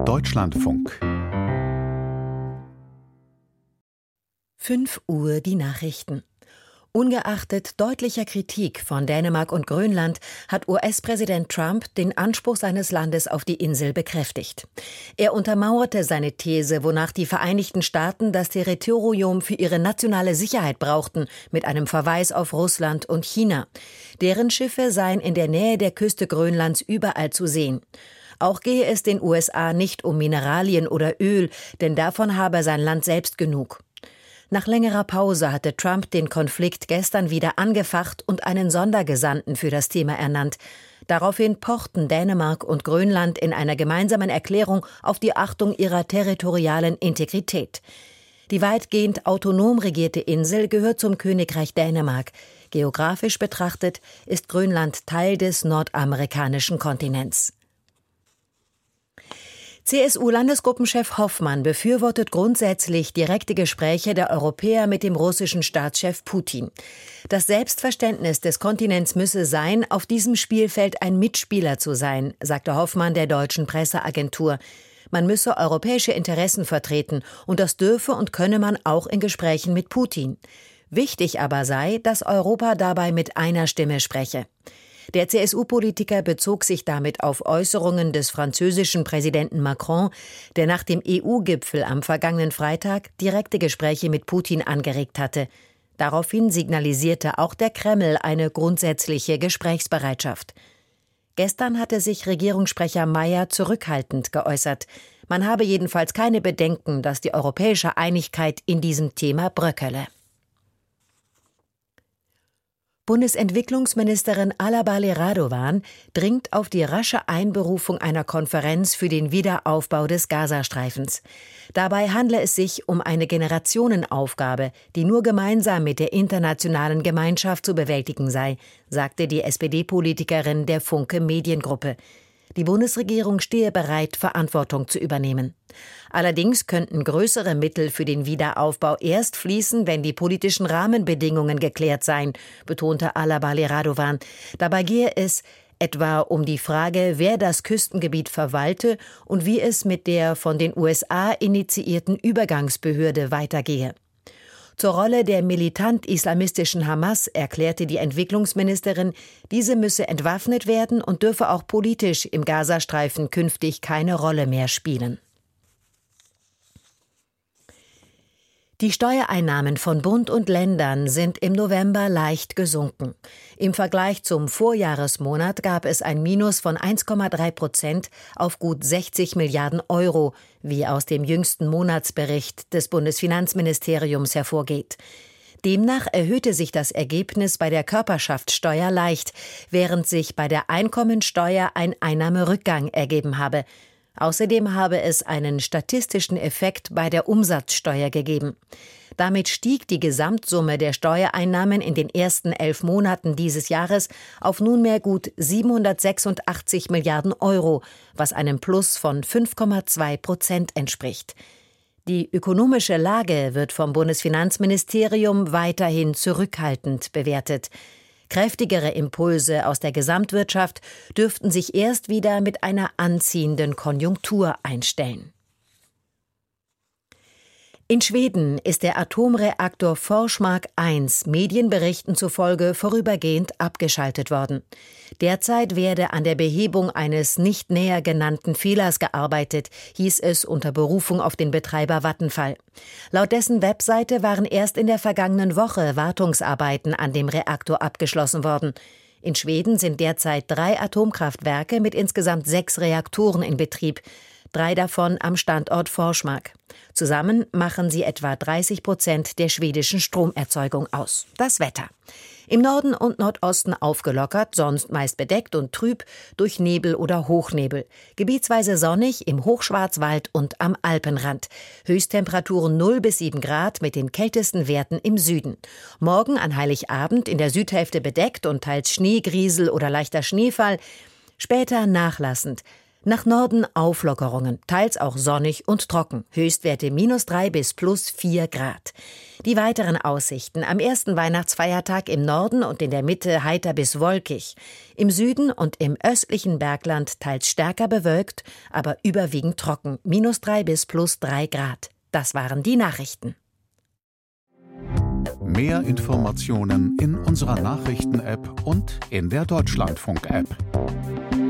Deutschlandfunk. 5 Uhr die Nachrichten. Ungeachtet deutlicher Kritik von Dänemark und Grönland hat US-Präsident Trump den Anspruch seines Landes auf die Insel bekräftigt. Er untermauerte seine These, wonach die Vereinigten Staaten das Territorium für ihre nationale Sicherheit brauchten, mit einem Verweis auf Russland und China. Deren Schiffe seien in der Nähe der Küste Grönlands überall zu sehen. Auch gehe es den USA nicht um Mineralien oder Öl, denn davon habe sein Land selbst genug. Nach längerer Pause hatte Trump den Konflikt gestern wieder angefacht und einen Sondergesandten für das Thema ernannt. Daraufhin pochten Dänemark und Grönland in einer gemeinsamen Erklärung auf die Achtung ihrer territorialen Integrität. Die weitgehend autonom regierte Insel gehört zum Königreich Dänemark. Geografisch betrachtet ist Grönland Teil des nordamerikanischen Kontinents. CSU-Landesgruppenchef Hoffmann befürwortet grundsätzlich direkte Gespräche der Europäer mit dem russischen Staatschef Putin. Das Selbstverständnis des Kontinents müsse sein, auf diesem Spielfeld ein Mitspieler zu sein, sagte Hoffmann der deutschen Presseagentur. Man müsse europäische Interessen vertreten und das dürfe und könne man auch in Gesprächen mit Putin. Wichtig aber sei, dass Europa dabei mit einer Stimme spreche. Der CSU-Politiker bezog sich damit auf Äußerungen des französischen Präsidenten Macron, der nach dem EU-Gipfel am vergangenen Freitag direkte Gespräche mit Putin angeregt hatte. Daraufhin signalisierte auch der Kreml eine grundsätzliche Gesprächsbereitschaft. Gestern hatte sich Regierungssprecher Mayer zurückhaltend geäußert. Man habe jedenfalls keine Bedenken, dass die europäische Einigkeit in diesem Thema bröckele. Bundesentwicklungsministerin Alabali Radovan dringt auf die rasche Einberufung einer Konferenz für den Wiederaufbau des Gazastreifens. Dabei handle es sich um eine Generationenaufgabe, die nur gemeinsam mit der internationalen Gemeinschaft zu bewältigen sei, sagte die SPD-Politikerin der Funke Mediengruppe. Die Bundesregierung stehe bereit, Verantwortung zu übernehmen. Allerdings könnten größere Mittel für den Wiederaufbau erst fließen, wenn die politischen Rahmenbedingungen geklärt seien, betonte Alabali Radovan. Dabei gehe es etwa um die Frage, wer das Küstengebiet verwalte und wie es mit der von den USA initiierten Übergangsbehörde weitergehe. Zur Rolle der militant-islamistischen Hamas erklärte die Entwicklungsministerin, diese müsse entwaffnet werden und dürfe auch politisch im Gazastreifen künftig keine Rolle mehr spielen. Die Steuereinnahmen von Bund und Ländern sind im November leicht gesunken. Im Vergleich zum Vorjahresmonat gab es ein Minus von 1,3% auf gut 60 Milliarden Euro, wie aus dem jüngsten Monatsbericht des Bundesfinanzministeriums hervorgeht. Demnach erhöhte sich das Ergebnis bei der Körperschaftssteuer leicht, während sich bei der Einkommensteuer ein Einnahmerückgang ergeben habe. Außerdem habe es einen statistischen Effekt bei der Umsatzsteuer gegeben. Damit stieg die Gesamtsumme der Steuereinnahmen in den ersten 11 Monaten dieses Jahres auf nunmehr gut 786 Milliarden Euro, was einem Plus von 5,2% entspricht. Die ökonomische Lage wird vom Bundesfinanzministerium weiterhin zurückhaltend bewertet. Kräftigere Impulse aus der Gesamtwirtschaft dürften sich erst wieder mit einer anziehenden Konjunktur einstellen. In Schweden ist der Atomreaktor Forsmark 1 Medienberichten zufolge vorübergehend abgeschaltet worden. Derzeit werde an der Behebung eines nicht näher genannten Fehlers gearbeitet, hieß es unter Berufung auf den Betreiber Vattenfall. Laut dessen Webseite waren erst in der vergangenen Woche Wartungsarbeiten an dem Reaktor abgeschlossen worden. In Schweden sind derzeit 3 Atomkraftwerke mit insgesamt 6 Reaktoren in Betrieb. 3 davon am Standort Forsmark. Zusammen machen sie etwa 30% der schwedischen Stromerzeugung aus. Das Wetter. Im Norden und Nordosten aufgelockert, sonst meist bedeckt und trüb durch Nebel oder Hochnebel. Gebietsweise sonnig im Hochschwarzwald und am Alpenrand. Höchsttemperaturen 0 bis 7 Grad mit den kältesten Werten im Süden. Morgen an Heiligabend in der Südhälfte bedeckt und teils Schneegriesel oder leichter Schneefall. Später nachlassend. Nach Norden Auflockerungen, teils auch sonnig und trocken. Höchstwerte -3 bis +4 Grad. Die weiteren Aussichten: am ersten Weihnachtsfeiertag im Norden und in der Mitte heiter bis wolkig. Im Süden und im östlichen Bergland teils stärker bewölkt, aber überwiegend trocken. -3 bis +3 Grad. Das waren die Nachrichten. Mehr Informationen in unserer Nachrichten-App und in der Deutschlandfunk-App.